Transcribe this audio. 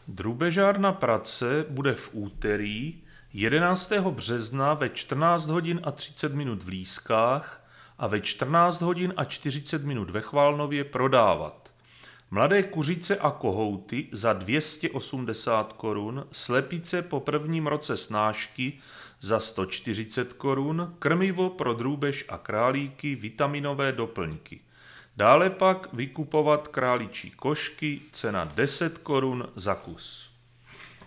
Drůbežárna Prace bude v úterý 11. března ve 14 hodin a 30 minut v Lískách a ve 14 hodin a 40 minut ve Chvalnově prodávat mladé kuřice a kohouty za 280 korun, slepice po prvním roce snášky za 140 korun, krmivo pro drůbež a králíky, vitaminové doplňky. Dále pak vykupovat králičí košky, cena 10 korun za kus.